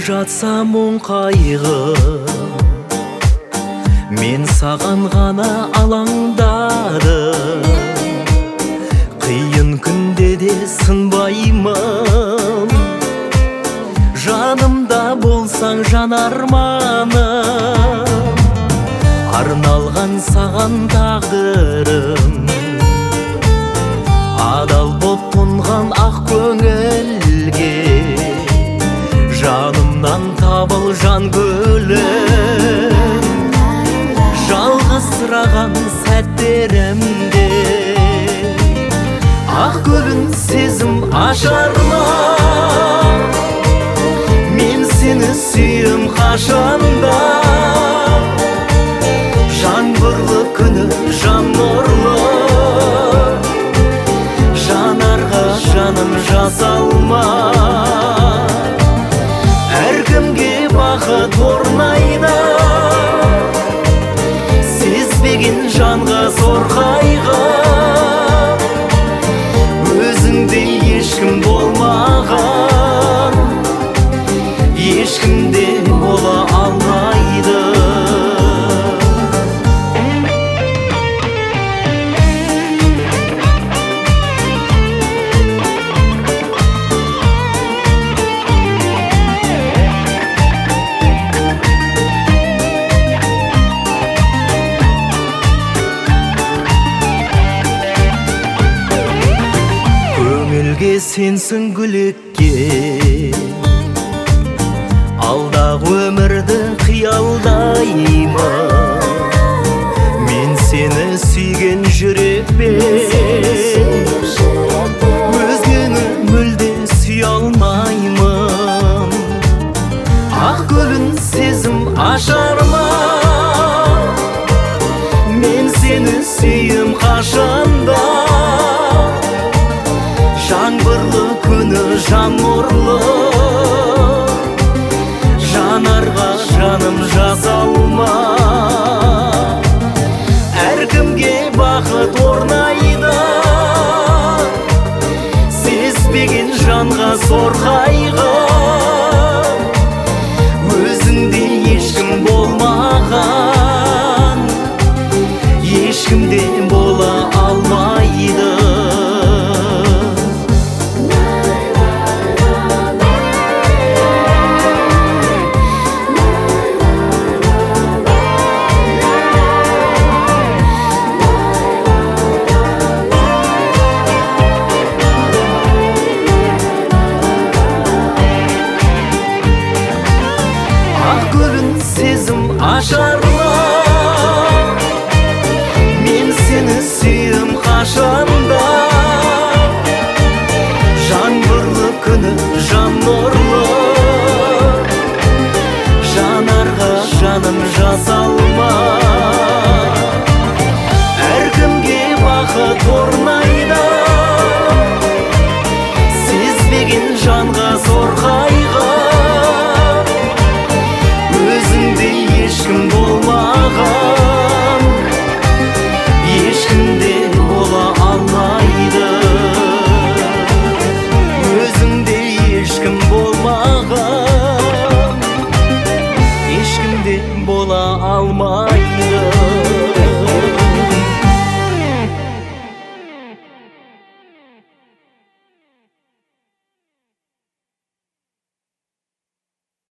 жатса мұң қайғы, мен саған ғана алаңдадым. Қиын күнде де сынбаймын, жанымда болсаң жан арманым. Арналған саған тағдырым, адал боп тұнған ақ көңілге, жанымнан табыл жан гүлім. Жалғызсыраған сәттерімде ақ гүлін сезім ашар ма? Мен сені сүйем қашанда, жаңбырлы күні жан нұрлы, жанарға жаным жазалма. Әркімге бақыт орнайды, сезбеген жанға зор қайғы. Өзіңдей ешкім болмаған, ешкім де бола алмайды. Көңілге сенсің гүлекке, алдағы өмірді қиялдаймын. Мен сені сүйген жүрекпен, өзгені мүлде сүйе алмаймын. Ақ гүлін сезім ашар ма? Мен сені сүйем қашанда, жаңбырлы күні жан нұрлы, жанарға жаным жазалма. Әркімге бақыт орнайды, сезбеген жанға зор қайғы. Өзіңде ешкім болмаған, ешкім де бола алмайды. Сезім ашар ма? Мен сені сүйем қашанда, жаңбырлы күні жан нұрлы, жанарға жаным жазалма. Әркімге бақыт орнайды, сезбеген жанға зор қайғы. Ешкім болмаған, ешкім де бола алмайды. Өзіңде ешкім болмаған, ешкім де бола алмайды.